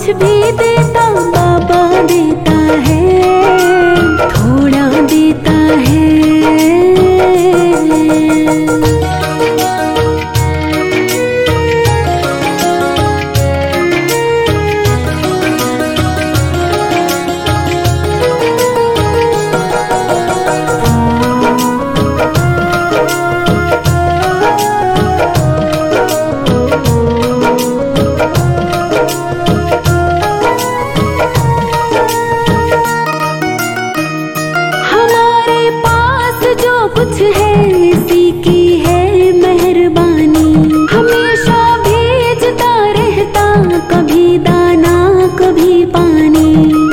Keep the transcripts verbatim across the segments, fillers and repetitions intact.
कुछ भी देता बाबा देता है, थोड़ा देता है। कुछ है इसी की है मेहरबानी, हमेशा भेजता रहता कभी दाना कभी पानी।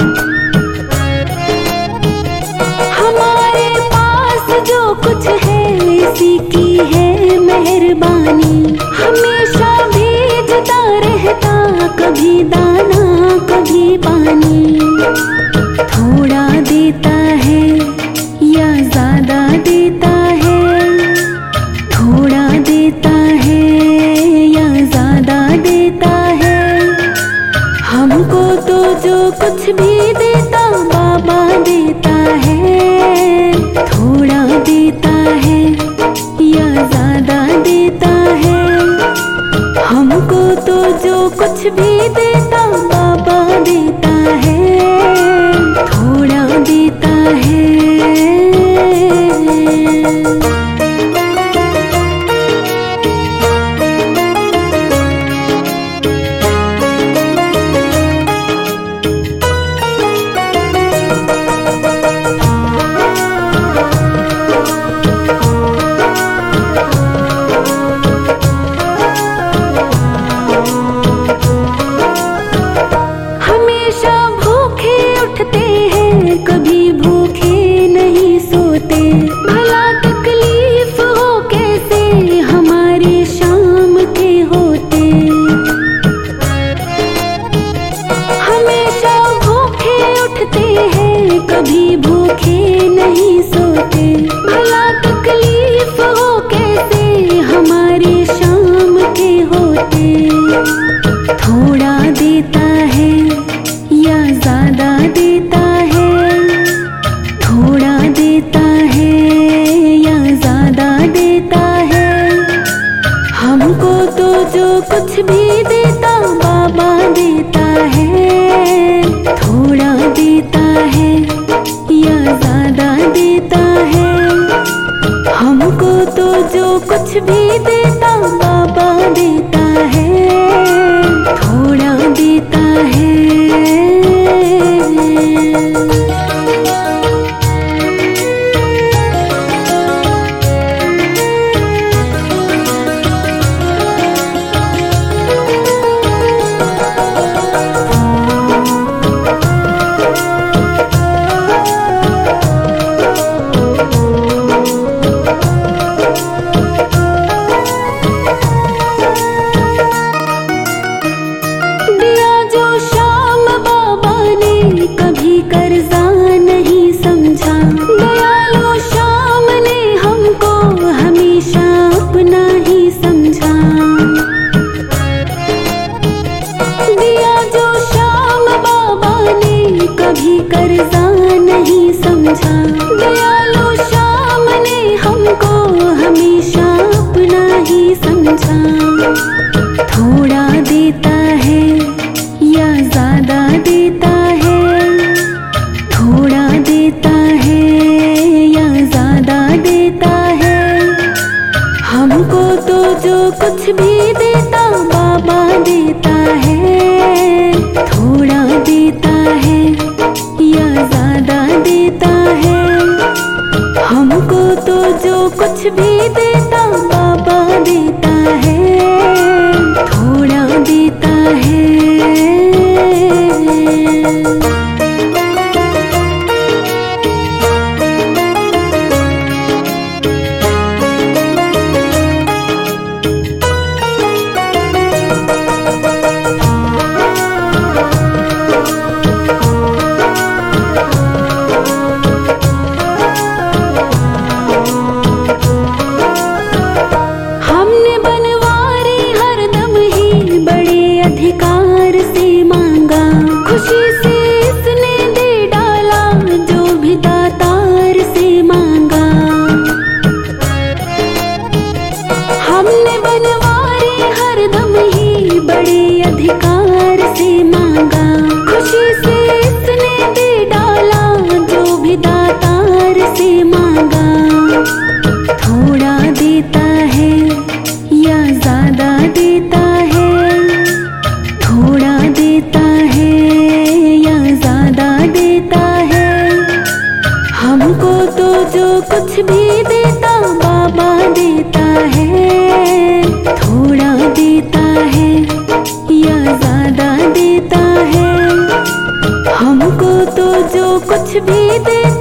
हमारे पास जो कुछ है इसी की है मेहरबानी, हमेशा भेजता रहता कभी दाना कभी पानी। थोड़ा देता है या ज्यादा देता है, थोड़ा देता है या ज्यादा देता है। हमको तो जो कुछ भी देता बाबा देता है, थोड़ा देता है या ज्यादा देता है। हमको तो जो कुछ भी देता बाबा देता है, थोड़ा देता है। हमेशा भूखे उठते हैं कभी भूखे नहीं सोते, भला तकलीफ हो कैसे हमारे शाम के होते। हमेशा भूखे उठते हैं कभी भूखे नहीं सोते, भला तकलीफ हो कैसे हमारे शाम के होते। थोड़ा देता है या ज्यादा देता है, थोड़ा देता है या ज्यादा देता है। हमको तो जो कुछ भी देता बाबा देता है, थोड़ा देता है या ज्यादा देता है। हमको तो जो कुछ भी देता बाबा देता है, थोड़ा देता है। कभी कर्जा नहीं समझा, दयालु श्याम ने हमको हमेशा अपना ही समझा। दिया जो श्याम बाबा ने कभी कर्जा नहीं समझा, दयालु श्याम ने हमको हमेशा अपना ही समझा। थोड़ा देता है या ज्यादा देता है, थोड़ा देता है या ज्यादा देता है। हमको तो जो कुछ भी देता बाबा देता है, थोड़ा देता है या ज्यादा देता है। हमको तो जो कुछ भी देता बाबा देता है, थोड़ा देता है। हमने बनवा हमने बनवारी हरदम ही बड़े अधिकार से मांगा, खुशी से इसने दे डाला जो भी दातार से मांगा। थोड़ा देता है या ज्यादा देता है, थोड़ा देता है या ज्यादा देता है, हमको तो जो कुछ भी देता बाबा देता है। थोड़ा देता है या ज्यादा देता है, हमको तो जो कुछ भी देता